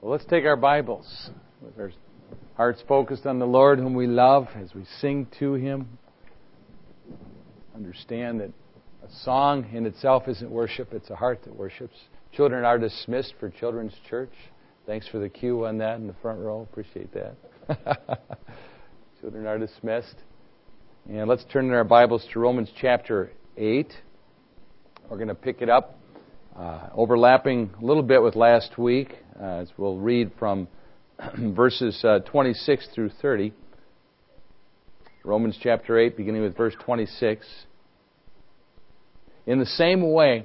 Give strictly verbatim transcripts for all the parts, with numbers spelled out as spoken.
Well, let's take our Bibles with our hearts focused on the Lord whom we love as we sing to Him. Understand that a song in itself isn't worship, it's a heart that worships. Children are dismissed for Children's Church. Thanks for the cue on that in the front row. Appreciate that. Children are dismissed. And let's turn in our Bibles to Romans chapter eight. We're going to pick it up, uh, overlapping a little bit with last week, uh, as we'll read from verses uh, twenty-six through thirty. Romans chapter eight, beginning with verse twenty-six. In the same way,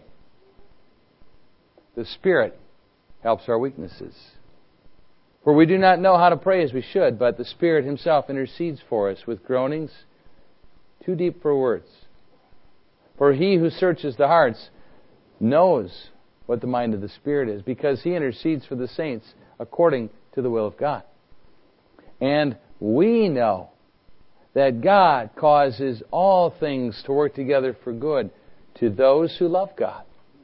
the Spirit helps our weaknesses. For we do not know how to pray as we should, but the Spirit Himself intercedes for us with groanings too deep for words. For He who searches the hearts knows what the mind of the Spirit is, because He intercedes for the saints according to the will of God. And we know that God causes all things to work together for good to those who love God,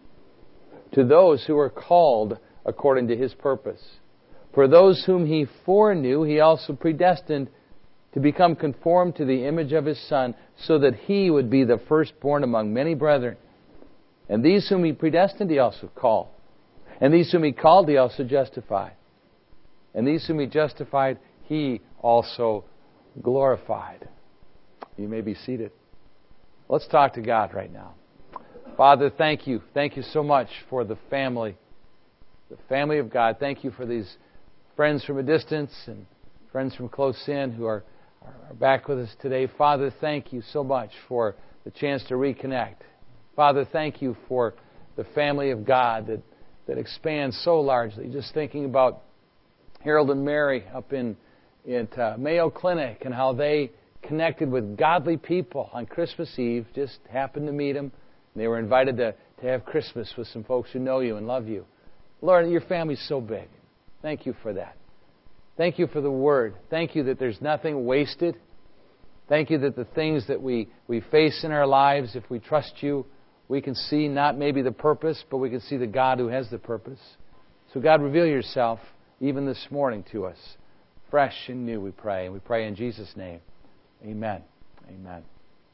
to those who are called according to His purpose. For those whom He foreknew, He also predestined to become conformed to the image of His Son, so that He would be the firstborn among many brethren. And these whom He predestined, He also called. And these whom He called, He also justified. And these whom He justified, He also glorified. You may be seated. Let's talk to God right now. Father, thank you. Thank you so much for the family, the family of God. Thank you for these friends from a distance and friends from close in who are, are back with us today. Father, thank you so much for the chance to reconnect. Father, thank you for the family of God that, that expands so largely. Just thinking about Harold and Mary up in at uh, Mayo Clinic and how they connected with godly people on Christmas Eve. Just happened to meet them. They were invited to, to have Christmas with some folks who know you and love you. Lord, your family's so big. Thank you for that. Thank you for the Word. Thank you that there's nothing wasted. Thank you that the things that we, we face in our lives, if we trust you, we can see not maybe the purpose, but we can see the God who has the purpose. So God, reveal yourself even this morning to us. Fresh and new, we pray. And we pray in Jesus' name. Amen. Amen.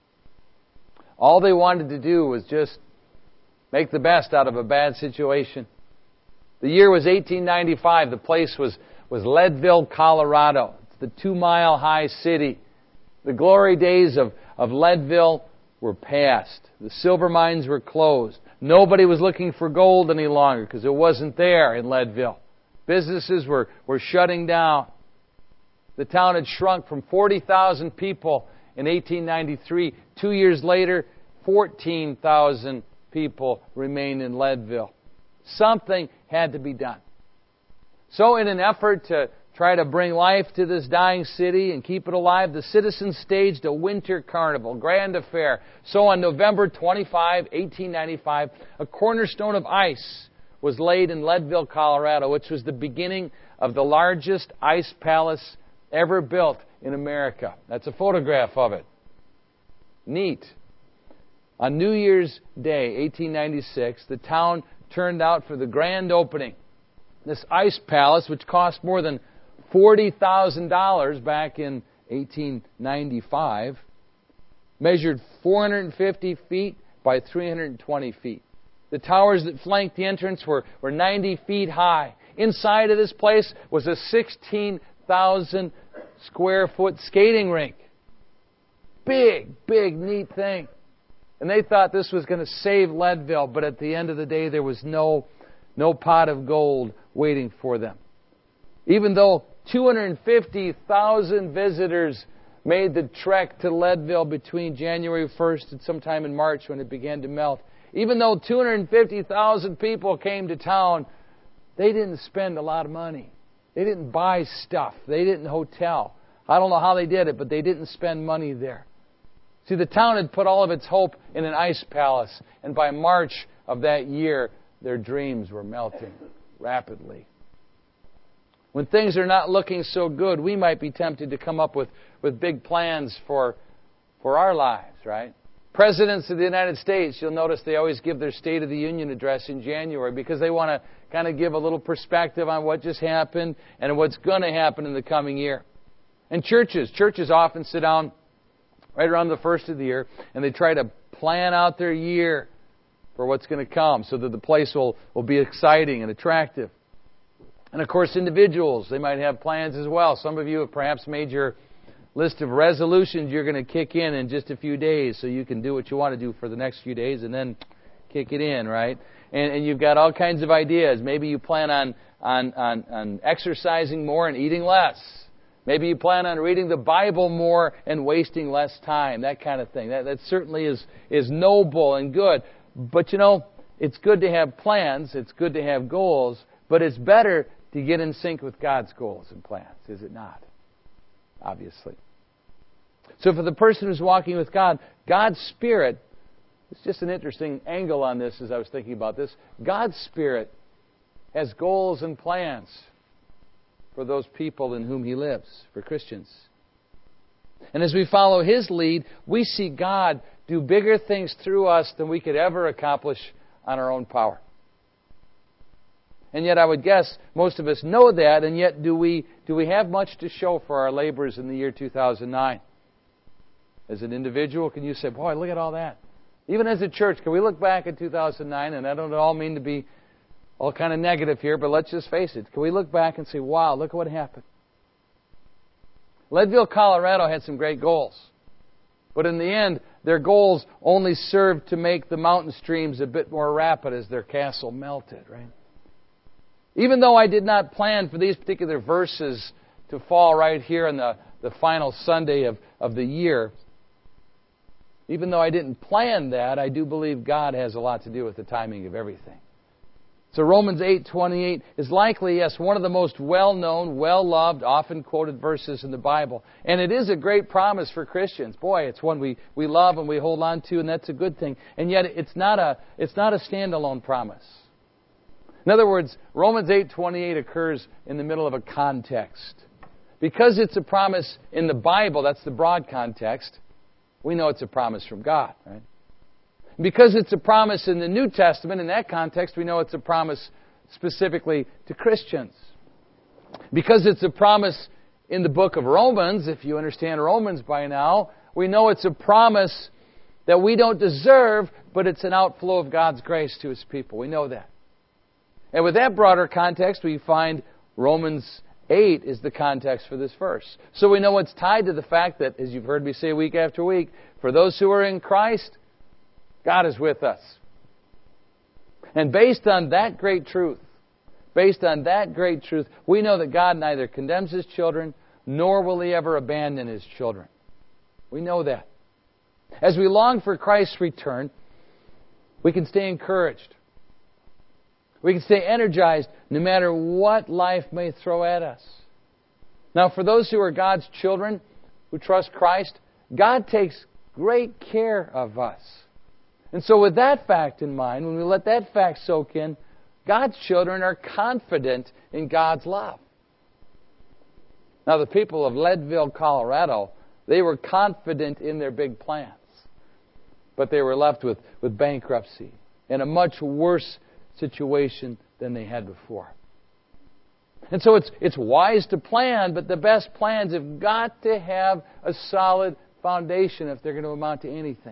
All they wanted to do was just make the best out of a bad situation. The year was eighteen ninety-five. The place was, was Leadville, Colorado. It's the two-mile-high city. The glory days of, of Leadville were past. The silver mines were closed. Nobody was looking for gold any longer because it wasn't there in Leadville. Businesses were, were shutting down. The town had shrunk from forty thousand people in eighteen ninety-three. Two years later, fourteen thousand people remained in Leadville. Something had to be done. So in an effort to try to bring life to this dying city and keep it alive, the citizens staged a winter carnival, grand affair. So on November twenty-fifth, eighteen ninety-five, a cornerstone of ice was laid in Leadville, Colorado, which was the beginning of the largest ice palace ever built in America. That's a photograph of it. Neat. On New Year's Day, eighteen ninety-six, the town turned out for the grand opening. This ice palace, which cost more than forty thousand dollars back in eighteen ninety-five, measured four hundred fifty feet by three hundred twenty feet. The towers that flanked the entrance were, were ninety feet high. Inside of this place was a sixteen thousand square foot skating rink. Big, big, neat thing. And they thought this was going to save Leadville, but at the end of the day, there was no, no pot of gold waiting for them. Even though two hundred fifty thousand visitors made the trek to Leadville between January first and sometime in March when it began to melt, even though two hundred fifty thousand people came to town, they didn't spend a lot of money. They didn't buy stuff. They didn't hotel. I don't know how they did it, but they didn't spend money there. See, the town had put all of its hope in an ice palace, and by March of that year, their dreams were melting rapidly. When things are not looking so good, we might be tempted to come up with, with big plans for, for our lives, right? Presidents of the United States, you'll notice they always give their State of the Union address in January because they want to kind of give a little perspective on what just happened and what's going to happen in the coming year. And churches, churches often sit down right around the first of the year and they try to plan out their year for what's going to come so that the place will, will be exciting and attractive. And of course, individuals, they might have plans as well. Some of you have perhaps made your list of resolutions you're going to kick in in just a few days so you can do what you want to do for the next few days and then kick it in, right? And, and you've got all kinds of ideas. Maybe you plan on, on, on, on exercising more and eating less. Maybe you plan on reading the Bible more and wasting less time, that kind of thing. That, that certainly is, is noble and good. But, you know, it's good to have plans. It's good to have goals. But it's better to get in sync with God's goals and plans, is it not? Obviously. So for the person who's walking with God, God's Spirit, it's just an interesting angle on this as I was thinking about this. God's Spirit has goals and plans for those people in whom He lives, for Christians. And as we follow His lead, we see God do bigger things through us than we could ever accomplish on our own power. And yet I would guess most of us know that, and yet do we do we have much to show for our labors in the year two thousand nine? As an individual, can you say, boy, look at all that? Even as a church, can we look back at two thousand nine, and I don't at all mean to be all kind of negative here, but let's just face it. Can we look back and say, wow, look at what happened? Leadville, Colorado had some great goals. But in the end, their goals only served to make the mountain streams a bit more rapid as their castle melted, right? Even though I did not plan for these particular verses to fall right here on the, the final Sunday of, of the year, even though I didn't plan that, I do believe God has a lot to do with the timing of everything. So Romans eight twenty-eight is likely, yes, one of the most well-known, well-loved, often quoted verses in the Bible. And it is a great promise for Christians. Boy, it's one we, we love and we hold on to, and that's a good thing. And yet it's not a it's not a standalone promise. In other words, Romans eight twenty-eight occurs in the middle of a context. Because it's a promise in the Bible, that's the broad context, we know it's a promise from God, right? Because it's a promise in the New Testament, in that context, we know it's a promise specifically to Christians. Because it's a promise in the book of Romans, if you understand Romans by now, we know it's a promise that we don't deserve, but it's an outflow of God's grace to His people. We know that. And with that broader context, we find Romans eight is the context for this verse. So we know it's tied to the fact that, as you've heard me say week after week, for those who are in Christ, God is with us. And based on that great truth, based on that great truth, we know that God neither condemns His children, nor will He ever abandon His children. We know that. As we long for Christ's return, we can stay encouraged. We can stay energized no matter what life may throw at us. Now, for those who are God's children, who trust Christ, God takes great care of us. And so with that fact in mind, when we let that fact soak in, God's children are confident in God's love. Now, the people of Leadville, Colorado, they were confident in their big plans. But they were left with, with bankruptcy and a much worse situation than they had before. And so it's it's wise to plan, but the best plans have got to have a solid foundation if they're going to amount to anything.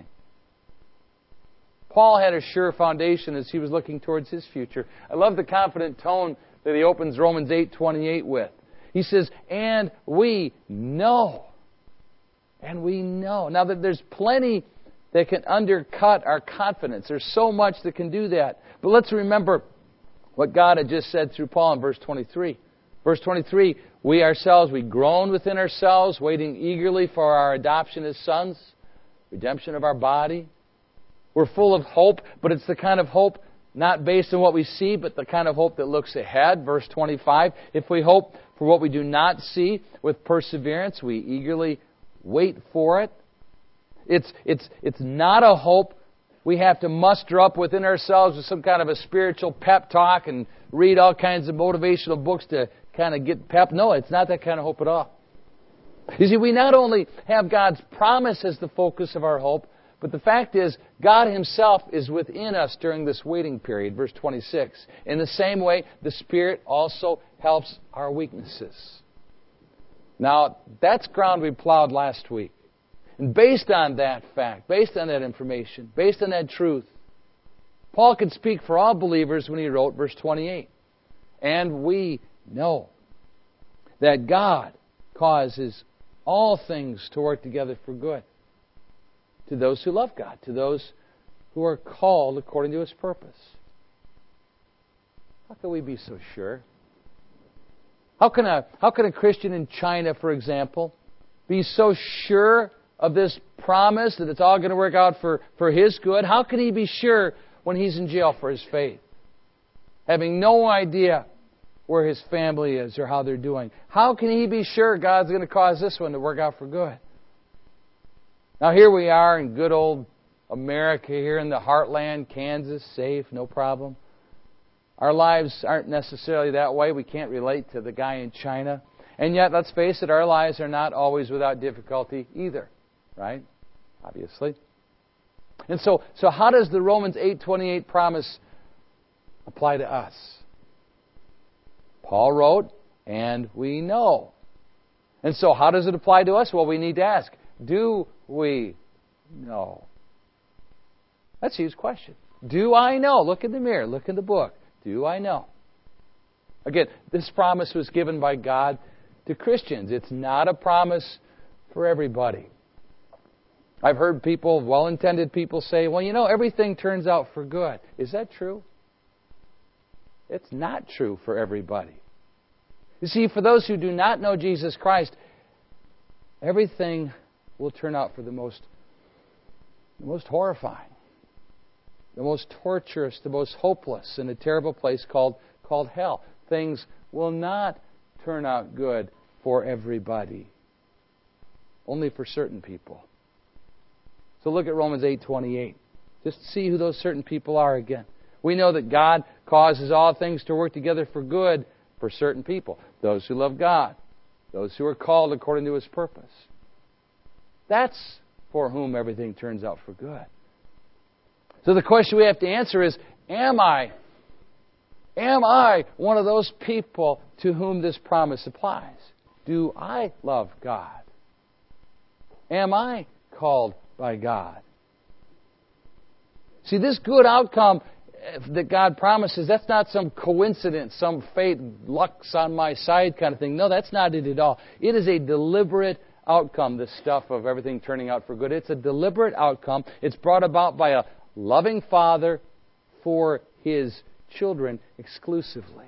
Paul had a sure foundation as he was looking towards his future. I love the confident tone that he opens Romans eight twenty-eight with. He says, and we know. And we know. Now, that there's plenty that can undercut our confidence. There's so much that can do that. But let's remember what God had just said through Paul in verse twenty-three. Verse twenty-three, we ourselves, we groan within ourselves, waiting eagerly for our adoption as sons, redemption of our body. We're full of hope, but it's the kind of hope not based on what we see, but the kind of hope that looks ahead. Verse twenty-five, if we hope for what we do not see with perseverance, we eagerly wait for it. It's, it's, it's not a hope we have to muster up within ourselves with some kind of a spiritual pep talk and read all kinds of motivational books to kind of get pep. No, it's not that kind of hope at all. You see, we not only have God's promise as the focus of our hope, But the fact is, God Himself is within us during this waiting period, verse twenty-six. In the same way, the Spirit also helps our weaknesses. Now, that's ground we plowed last week. And based on that fact, based on that information, based on that truth, Paul could speak for all believers when he wrote verse twenty-eight. And we know that God causes all things to work together for good to those who love God, to those who are called according to His purpose. How can we be so sure? How can a, how can a Christian in China, for example, be so sure of this promise that it's all going to work out for, for his good? How can he be sure when he's in jail for his faith, having no idea where his family is or how they're doing? How can he be sure God's going to cause this one to work out for good? Now here we are in good old America, here in the heartland, Kansas, safe, no problem. Our lives aren't necessarily that way. We can't relate to the guy in China. And yet, let's face it, our lives are not always without difficulty either. Right? Obviously. And so, so how does the Romans eight twenty-eight promise apply to us? Paul wrote, and we know. And so how does it apply to us? Well, we need to ask, do we know? That's a huge question. Do I know? Look in the mirror. Look in the book. Do I know? Again, this promise was given by God to Christians. It's not a promise for everybody. I've heard people, well-intended people say, well, you know, everything turns out for good. Is that true? It's not true for everybody. You see, for those who do not know Jesus Christ, everything will turn out for the most, the most horrifying, the most torturous, the most hopeless, in a terrible place called, called hell. Things will not turn out good for everybody. Only for certain people. So look at Romans eight twenty-eight. Just see who those certain people are again. We know that God causes all things to work together for good for certain people. Those who love God. Those who are called according to His purpose. That's for whom everything turns out for good. So the question we have to answer is, am I, am I one of those people to whom this promise applies? Do I love God? Am I called by God? See, this good outcome that God promises, that's not some coincidence, some fate, luck's on my side kind of thing. No, that's not it at all. It is a deliberate outcome, this stuff of everything turning out for good. It's a deliberate outcome. It's brought about by a loving Father for His children exclusively.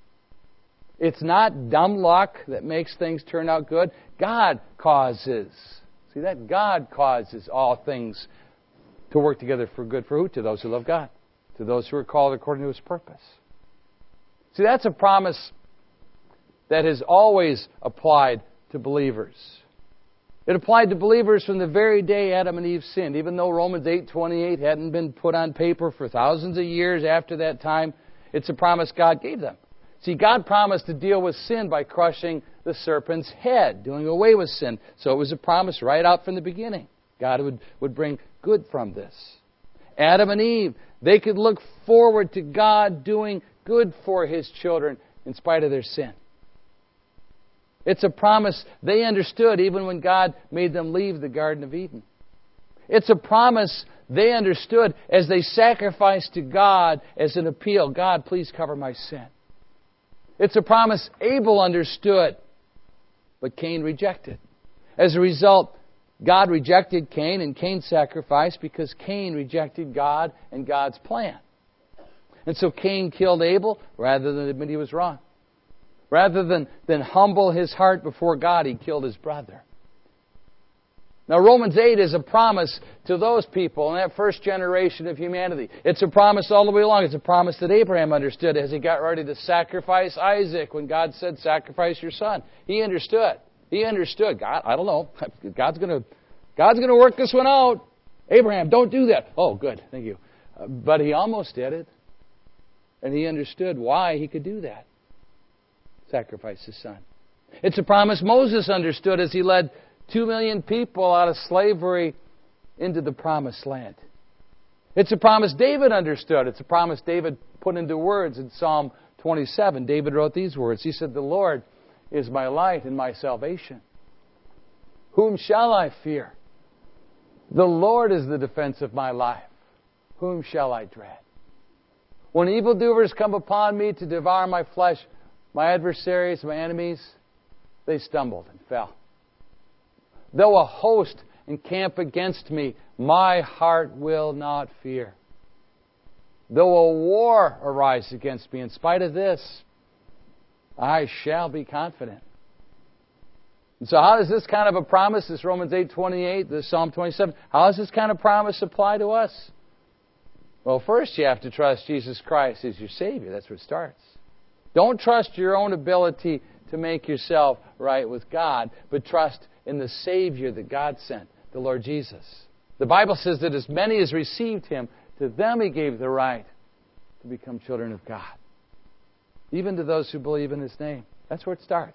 It's not dumb luck that makes things turn out good. God causes. See that? God causes all things to work together for good. For who? To those who love God. To those who are called according to His purpose. See, that's a promise that has always applied to believers. It applied to believers from the very day Adam and Eve sinned. Even though Romans eight twenty-eight hadn't been put on paper for thousands of years after that time, it's a promise God gave them. See, God promised to deal with sin by crushing the serpent's head, doing away with sin. So it was a promise right out from the beginning. God would, would bring good from this. Adam and Eve, they could look forward to God doing good for His children in spite of their sin. It's a promise they understood even when God made them leave the Garden of Eden. It's a promise they understood as they sacrificed to God as an appeal. God, please cover my sin. It's a promise Abel understood, but Cain rejected. As a result, God rejected Cain and Cain sacrificed because Cain rejected God and God's plan. And so Cain killed Abel rather than admit he was wrong. Rather than, than humble his heart before God, he killed his brother. Now, Romans eight is a promise to those people in that first generation of humanity. It's a promise all the way along. It's a promise that Abraham understood as he got ready to sacrifice Isaac when God said, sacrifice your son. He understood. He understood. God, I don't know. God's going to God's going to work this one out. Abraham, don't do that. Oh, good. Thank you. Uh, but he almost did it. And he understood why he could do that. Sacrifice his son. It's a promise Moses understood as he led two million people out of slavery into the promised land. It's a promise David understood. It's a promise David put into words in Psalm twenty-seven. David wrote these words. He said, "The Lord is my light and my salvation. Whom shall I fear? The Lord is the defense of my life. Whom shall I dread? When evildoers come upon me to devour my flesh, my adversaries, my enemies, they stumbled and fell. Though a host encamp against me, my heart will not fear. Though a war arise against me, in spite of this, I shall be confident." And so how does this kind of a promise, this Romans eight twenty-eight, this Psalm twenty-seven, how does this kind of promise apply to us? Well, first you have to trust Jesus Christ as your Savior. That's where it starts. Don't trust your own ability to make yourself right with God, but trust in the Savior that God sent, the Lord Jesus. The Bible says that as many as received Him, to them He gave the right to become children of God. Even to those who believe in His name. That's where it starts.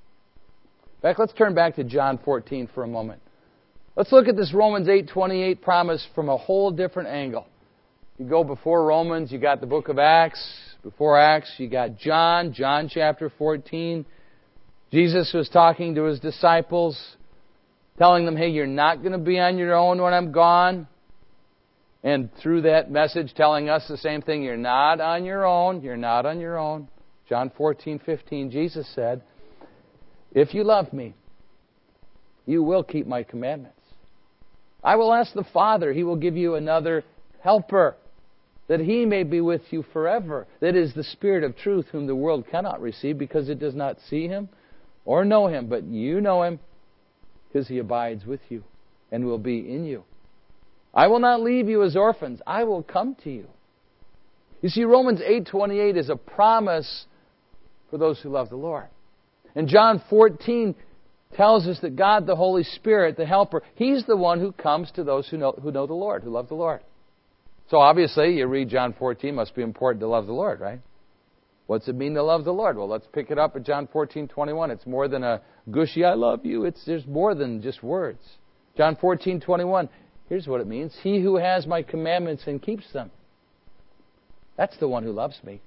In fact, let's turn back to John fourteen for a moment. Let's look at this Romans eight twenty-eight promise from a whole different angle. You go before Romans, you got the book of Acts. Before Acts, you got John, John chapter fourteen. Jesus was talking to His disciples, telling them, hey, you're not going to be on your own when I'm gone. And through that message, telling us the same thing, you're not on your own, you're not on your own. John fourteen fifteen, Jesus said, "If you love me, you will keep my commandments. I will ask the Father, He will give you another helper, that He may be with you forever. That is the Spirit of truth, whom the world cannot receive, because it does not see Him or know Him. But you know Him, because He abides with you and will be in you. I will not leave you as orphans. I will come to you." You see, Romans eight twenty-eight is a promise for those who love the Lord. And John fourteen tells us that God, the Holy Spirit, the Helper, He's the one who comes to those who know, who know the Lord, who love the Lord. So obviously, you read John fourteen, must be important to love the Lord, right? What's it mean to love the Lord? Well, let's pick it up at John fourteen twenty-one. It's more than a gushy, I love you. It's There's more than just words. John fourteen twenty-one, here's what it means. He who has my commandments and keeps them, that's the one who loves me.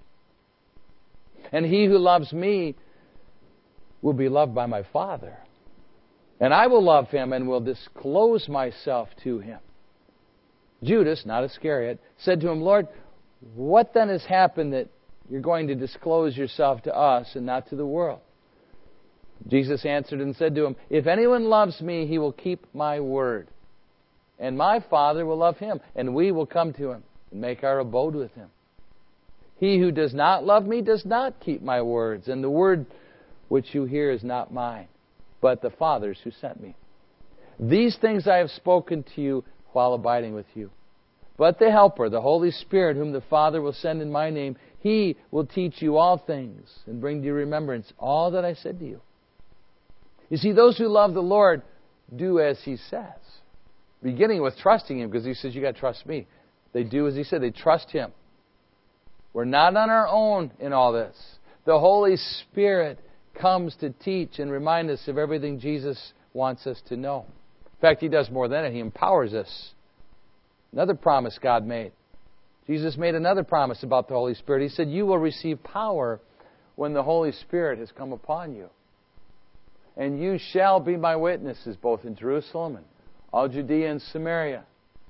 And he who loves me will be loved by my Father. And I will love him and will disclose myself to him. Judas, not Iscariot, said to him, Lord, what then has happened that you're going to disclose yourself to us and not to the world? Jesus answered and said to him, if anyone loves me, he will keep my word. And my Father will love him, and we will come to him and make our abode with him. He who does not love me does not keep my words, and the word which you hear is not mine, but the Father's who sent me. These things I have spoken to you while abiding with you. But the Helper, the Holy Spirit, whom the Father will send in my name, He will teach you all things and bring to your remembrance all that I said to you. You see, those who love the Lord do as He says. Beginning with trusting Him, because He says, you got to trust me. They do as He said. They trust Him. We're not on our own in all this. The Holy Spirit comes to teach and remind us of everything Jesus wants us to know. In fact, He does more than that. He empowers us. Another promise God made. Jesus made another promise about the Holy Spirit. He said, you will receive power when the Holy Spirit has come upon you. And you shall be my witnesses, both in Jerusalem and all Judea and Samaria,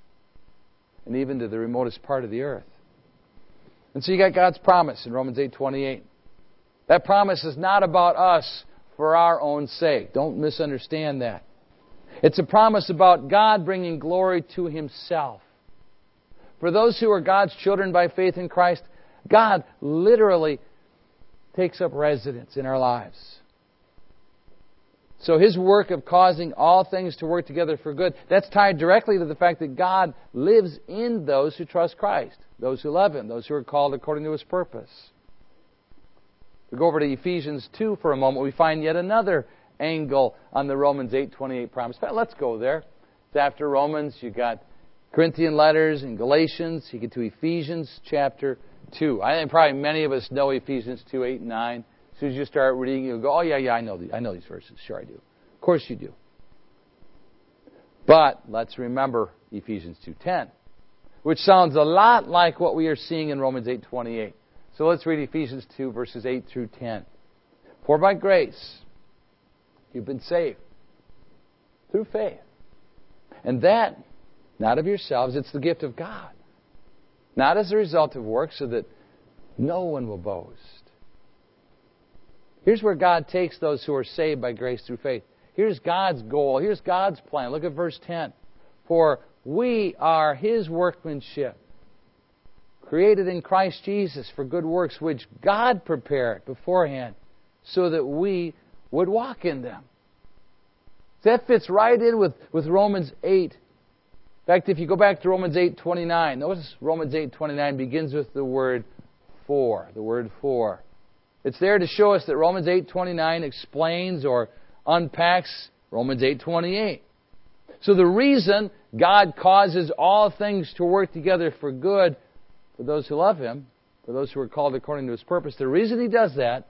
and even to the remotest part of the earth. And so you got God's promise in Romans eight twenty-eight. That promise is not about us for our own sake. Don't misunderstand that. It's a promise about God bringing glory to Himself. For those who are God's children by faith in Christ, God literally takes up residence in our lives. So His work of causing all things to work together for good, that's tied directly to the fact that God lives in those who trust Christ, those who love Him, those who are called according to His purpose. We go over to Ephesians two for a moment. We find yet another angle on the Romans eight twenty-eight promise. Let's go there. It's after Romans. You got Corinthian letters and Galatians. You get to Ephesians chapter two. I think probably many of us know Ephesians two, eight, and nine. As soon as you start reading, you'll go, oh, yeah, yeah, I know these, I know these verses. Sure I do. Of course you do. But let's remember Ephesians two ten, which sounds a lot like what we are seeing in Romans eight twenty-eight. So let's read Ephesians two, verses eight through ten. For by grace you've been saved through faith. And that, not of yourselves, it's the gift of God. Not as a result of works, so that no one will boast. Here's where God takes those who are saved by grace through faith. Here's God's goal. Here's God's plan. Look at verse ten. For we are His workmanship, created in Christ Jesus for good works, which God prepared beforehand, so that we would walk in them. That fits right in with, with Romans eight. In fact, if you go back to Romans eight twenty-nine, notice Romans eight twenty-nine begins with the word for. The word for. It's there to show us that Romans eight twenty-nine explains or unpacks Romans eight twenty-eight. So the reason God causes all things to work together for good for those who love Him, for those who are called according to His purpose, the reason He does that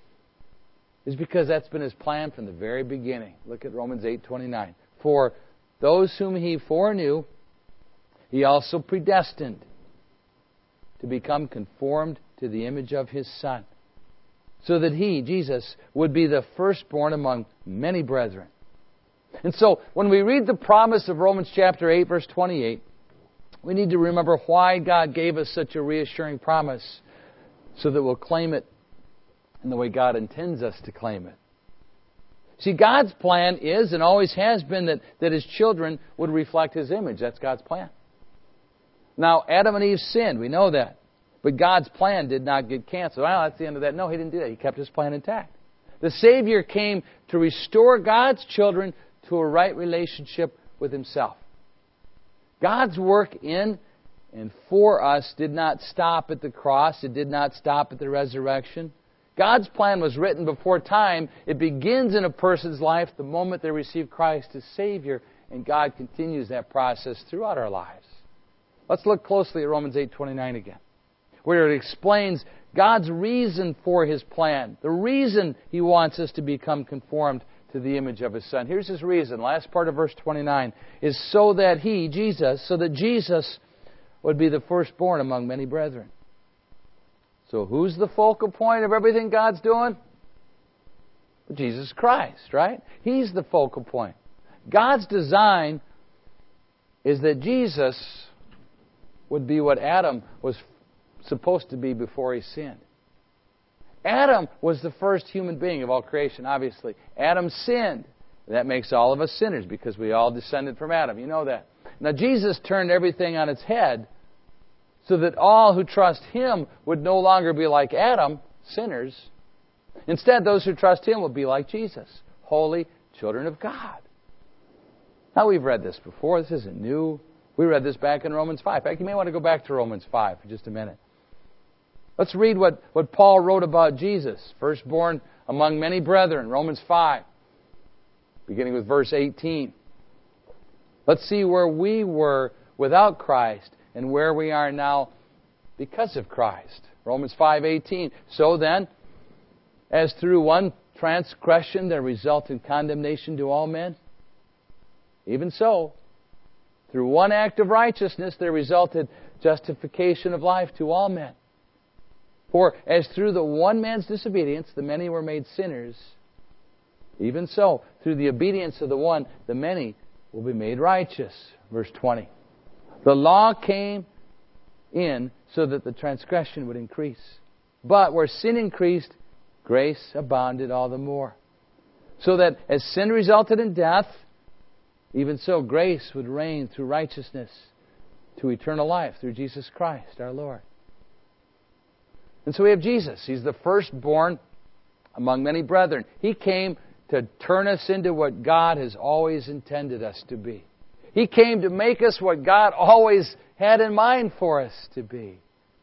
is because that's been His plan from the very beginning. Look at Romans eight twenty-nine. For those whom He foreknew, He also predestined to become conformed to the image of His Son, so that He, Jesus, would be the firstborn among many brethren. And so, when we read the promise of Romans chapter eight, verse twenty-eight, we need to remember why God gave us such a reassuring promise, so that we'll claim it in the way God intends us to claim it. See, God's plan is and always has been that, that His children would reflect His image. That's God's plan. Now, Adam and Eve sinned. We know that. But God's plan did not get canceled. Well, that's the end of that. No, He didn't do that. He kept His plan intact. The Savior came to restore God's children to a right relationship with Himself. God's work in and for us did not stop at the cross. It did not stop at the resurrection. God's plan was written before time. It begins in a person's life the moment they receive Christ as Savior, and God continues that process throughout our lives. Let's look closely at Romans eight twenty-nine again, where it explains God's reason for His plan, the reason He wants us to become conformed to the image of His Son. Here's His reason. Last part of verse twenty-nine is so that He, Jesus, so that Jesus would be the firstborn among many brethren. So who's the focal point of everything God's doing? Jesus Christ, right? He's the focal point. God's design is that Jesus would be what Adam was supposed to be before he sinned. Adam was the first human being of all creation, obviously. Adam sinned. That makes all of us sinners because we all descended from Adam. You know that. Now, Jesus turned everything on its head so that all who trust Him would no longer be like Adam, sinners. Instead, those who trust Him will be like Jesus, holy children of God. Now, we've read this before. This isn't new. We read this back in Romans five. In fact, you may want to go back to Romans five for just a minute. Let's read what, what Paul wrote about Jesus, firstborn among many brethren, Romans five, beginning with verse eighteen. Let's see where we were without Christ and where we are now because of Christ. Romans five eighteen. So then, as through one transgression there resulted condemnation to all men, even so, through one act of righteousness there resulted justification of life to all men. For as through the one man's disobedience the many were made sinners, even so, through the obedience of the one, the many will be made righteous. Verse twenty. The law came in so that the transgression would increase. But where sin increased, grace abounded all the more. So that as sin resulted in death, even so grace would reign through righteousness to eternal life through Jesus Christ our Lord. And so we have Jesus. He's the firstborn among many brethren. He came to turn us into what God has always intended us to be. He came to make us what God always had in mind for us to be.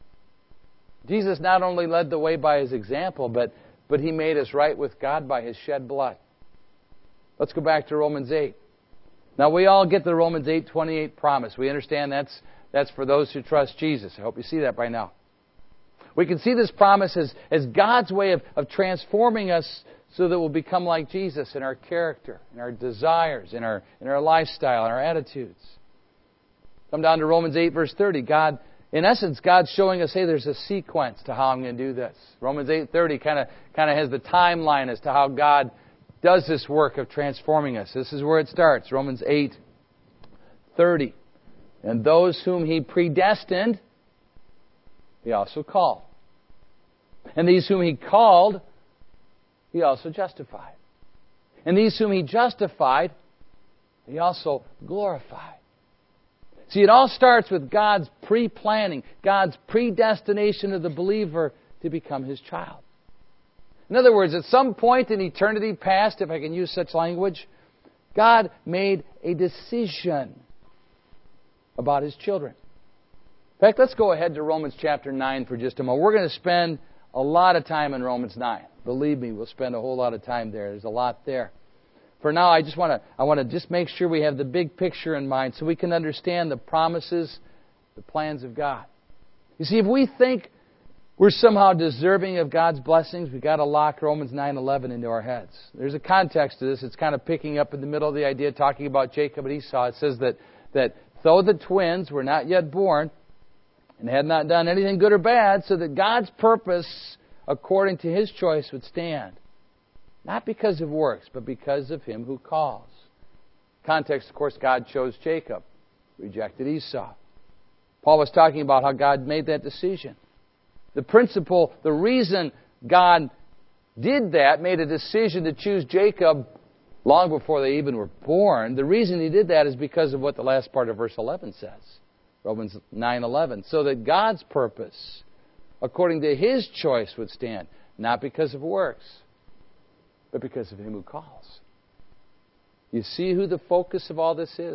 Jesus not only led the way by His example, but, but He made us right with God by His shed blood. Let's go back to Romans eight. Now we all get the Romans eight twenty-eight promise. We understand that's, that's for those who trust Jesus. I hope you see that by now. We can see this promise as, as God's way of, of transforming us so that we'll become like Jesus in our character, in our desires, in our, in our lifestyle, in our attitudes. Come down to Romans eight, verse thirty. God, in essence, God's showing us, hey, there's a sequence to how I'm going to do this. Romans eight thirty kind of kind of has the timeline as to how God does this work of transforming us. This is where it starts. Romans eight thirty. And those whom He predestined, He also called. And these whom He called, He also justified. And these whom He justified, He also glorified. See, it all starts with God's pre-planning, God's predestination of the believer to become His child. In other words, at some point in eternity past, if I can use such language, God made a decision about His children. In fact, let's go ahead to Romans chapter nine for just a moment. We're going to spend a lot of time in Romans nine. Believe me, we'll spend a whole lot of time there. There's a lot there. For now, I just want to I want to just make sure we have the big picture in mind so we can understand the promises, the plans of God. You see, if we think we're somehow deserving of God's blessings, we've got to lock Romans nine eleven into our heads. There's a context to this. It's kind of picking up in the middle of the idea, talking about Jacob and Esau. It says that, that though the twins were not yet born and had not done anything good or bad, so that God's purpose, according to His choice, would stand. Not because of works, but because of Him who calls. Context, of course, God chose Jacob, rejected Esau. Paul was talking about how God made that decision. The principle, the reason God did that, made a decision to choose Jacob long before they even were born, the reason He did that is because of what the last part of verse eleven says. Romans nine eleven. So that God's purpose, according to His choice, would stand. Not because of works, but because of Him who calls. You see who the focus of all this is?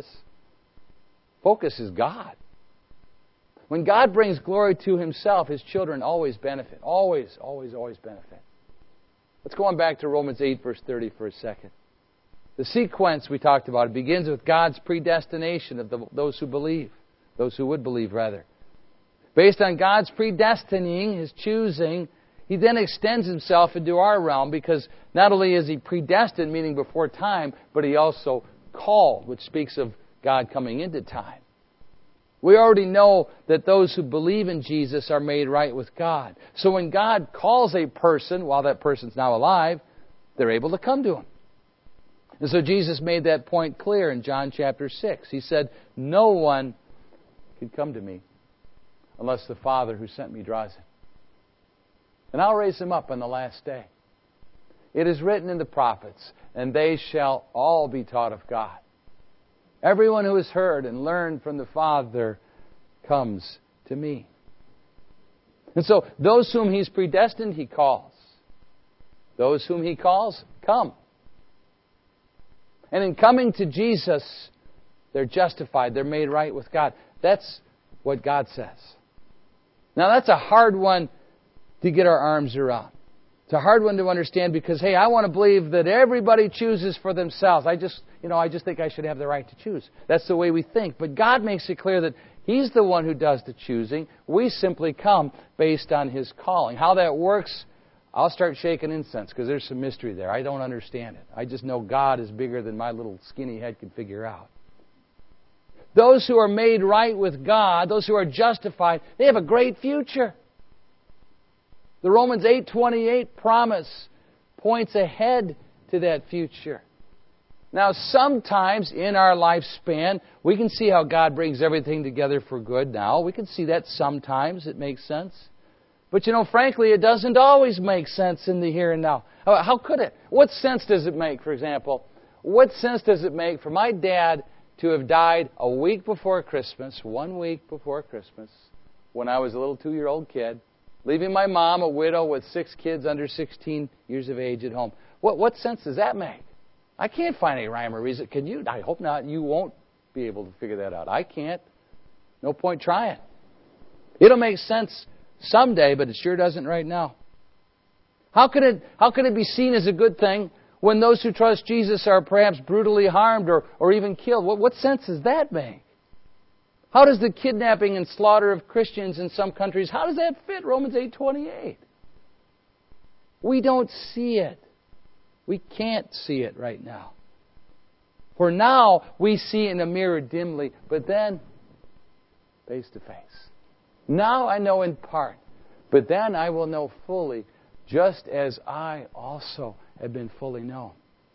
Focus is God. When God brings glory to Himself, His children always benefit. Always, always, always benefit. Let's go on back to Romans eight, verse thirty for a second. The sequence we talked about, it begins with God's predestination of the, those who believe. Those who would believe, rather. Based on God's predestining, His choosing, He then extends Himself into our realm because not only is He predestined, meaning before time, but He also called, which speaks of God coming into time. We already know that those who believe in Jesus are made right with God. So when God calls a person, while that person's now alive, they're able to come to Him. And so Jesus made that point clear in John chapter six. He said, no one can come to me unless the Father who sent me draws him. And I'll raise him up on the last day. It is written in the prophets, and they shall all be taught of God. Everyone who has heard and learned from the Father comes to me. And so, those whom He's predestined, He calls. Those whom He calls, come. And in coming to Jesus, they're justified. They're made right with God. That's what God says. Now, that's a hard one to get our arms around. It's a hard one to understand because, hey, I want to believe that everybody chooses for themselves. I just, you know, I just think I should have the right to choose. That's the way we think. But God makes it clear that He's the one who does the choosing. We simply come based on His calling. How that works, I'll start shaking incense because there's some mystery there. I don't understand it. I just know God is bigger than my little skinny head can figure out. Those who are made right with God, those who are justified, they have a great future. The Romans eight twenty-eight promise points ahead to that future. Now, sometimes in our lifespan, we can see how God brings everything together for good now. We can see that sometimes. It makes sense. But, you know, frankly, it doesn't always make sense in the here and now. How could it? What sense does it make, for example? What sense does it make for my dad to have died a week before Christmas, one week before Christmas, when I was a little two-year-old kid, leaving my mom, a widow with six kids under sixteen years of age at home? What, what sense does that make? I can't find any rhyme or reason. Can you? I hope not. You won't be able to figure that out. I can't. No point trying. It'll make sense someday, but it sure doesn't right now. How could it, how could it be seen as a good thing when those who trust Jesus are perhaps brutally harmed or, or even killed? What, what sense does that make? How does the kidnapping and slaughter of Christians in some countries, how does that fit Romans eight twenty-eight? We don't see it. We can't see it right now. For now, we see in a mirror dimly, but then face to face. Now I know in part, but then I will know fully, just as I also have been fully known.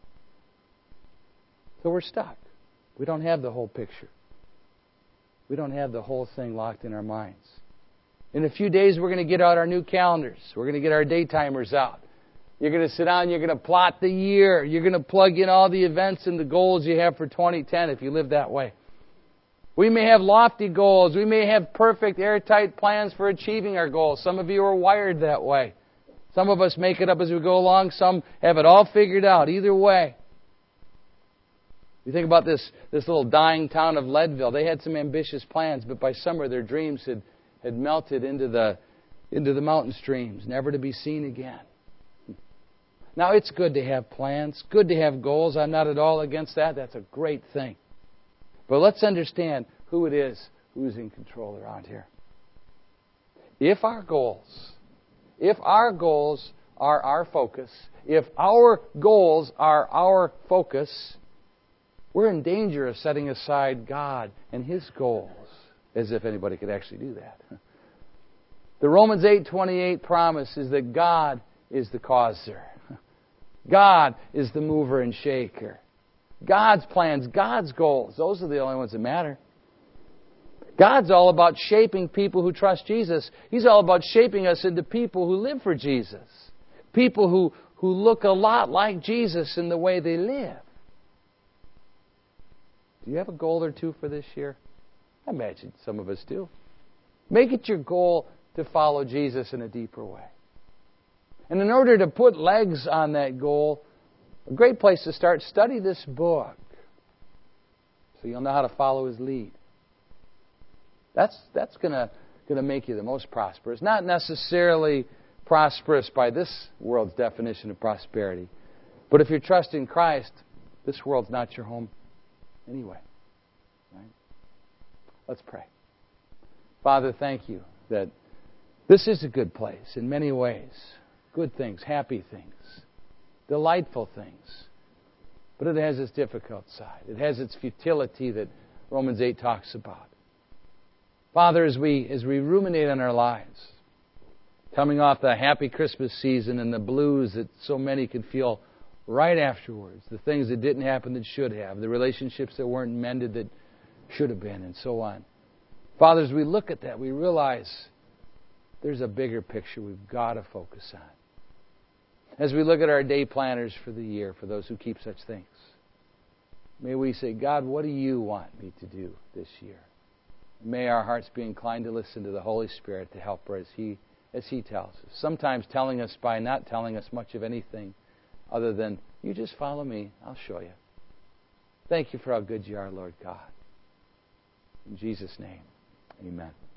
So we're stuck. We don't have the whole picture. We don't have the whole thing locked in our minds. In a few days, we're going to get out our new calendars. We're going to get our day timers out. You're going to sit down, you're going to plot the year. You're going to plug in all the events and the goals you have for twenty ten if you live that way. We may have lofty goals. We may have perfect, airtight plans for achieving our goals. Some of you are wired that way. Some of us make it up as we go along. Some have it all figured out. Either way. You think about this, this little dying town of Leadville. They had some ambitious plans, but by summer their dreams had, had melted into the, into the mountain streams, never to be seen again. Now, it's good to have plans, good to have goals. I'm not at all against that. That's a great thing. But let's understand who it is who's in control around here. If our goals, if our goals are our focus, if our goals are our focus, we're in danger of setting aside God and His goals, as if anybody could actually do that. The Romans eight twenty-eight promise is that God is the causer. God is the mover and shaker. God's plans, God's goals, those are the only ones that matter. God's all about shaping people who trust Jesus. He's all about shaping us into people who live for Jesus. People who, who look a lot like Jesus in the way they live. Do you have a goal or two for this year? I imagine some of us do. Make it your goal to follow Jesus in a deeper way. And in order to put legs on that goal, a great place to start, study this book so you'll know how to follow His lead. That's that's going to going to make you the most prosperous. Not necessarily prosperous by this world's definition of prosperity, but if you're trusting Christ, this world's not your home anyway. Right? Let's pray. Father, thank you that this is a good place in many ways. Good things, happy things, delightful things. But it has its difficult side. It has its futility that Romans eight talks about. Father, as we as we ruminate on our lives, coming off the happy Christmas season and the blues that so many can feel right afterwards, the things that didn't happen that should have, the relationships that weren't mended that should have been, and so on. Father, as we look at that, we realize there's a bigger picture we've got to focus on. As we look at our day planners for the year, for those who keep such things, may we say, God, what do you want me to do this year? May our hearts be inclined to listen to the Holy Spirit to help us as He, as He tells us. Sometimes telling us by not telling us much of anything other than, you just follow me, I'll show you. Thank you for how good you are, Lord God. In Jesus' name, amen.